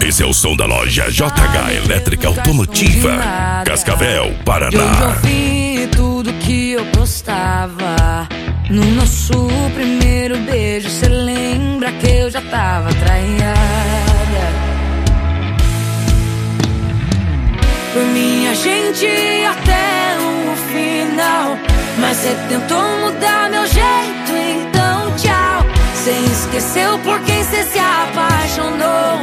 Esse é o som da loja JH Elétrica Automotiva, Cascavel, Paraná. De onde eu vi tudo que eu postava. No nosso primeiro beijo, cê lembra que eu já tava traída. Por mim a gente ia até o final, mas cê tentou mudar meu jeito, então tchau. Cê esqueceu por quem cê se apaixonou.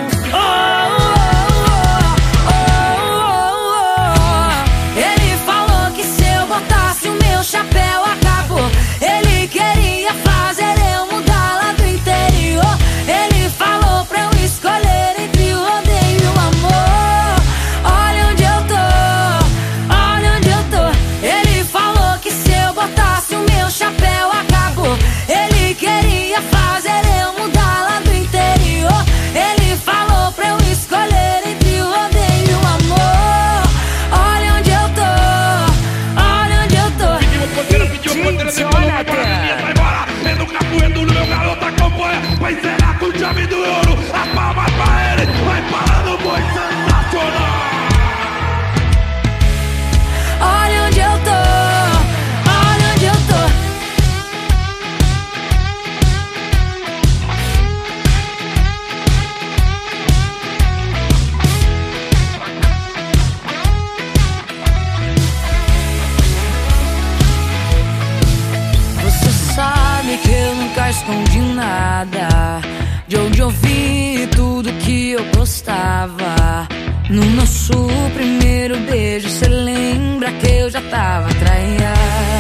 Ele falou que se eu botasse o meu chapéu acabou. Ele queria fazer eu mudar lá do interior. Ele falou pra eu escolher entre o rodeio e o amor. Olha onde eu tô, olha onde eu tô. Ele falou que se eu botasse o meu chapéu acabou. Ele queria fazer eu mudar lá do interior. Ele falou pra eu escolher entre o rodeio e o amor. Olha onde eu tô, olha onde eu tô. Pediu poder, falou para mim, vai embora. É no capoeiro do meu garoto acompanha. Vai zerar com o chave do ouro. A palma pra ele, vai parar no boi sensacional. Olha onde eu tô, olha onde eu tô. Você sabe que eu nunca escondi nada. De onde eu vi tudo que eu postava. No nosso primeiro beijo, cê lembra que eu já tava traída.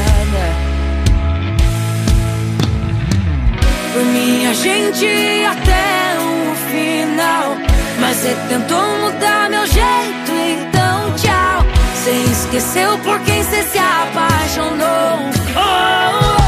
Por mim a gente ia até o final, mas cê tentou mudar meu jeito, então tchau. Cê esqueceu por quem cê se apaixonou.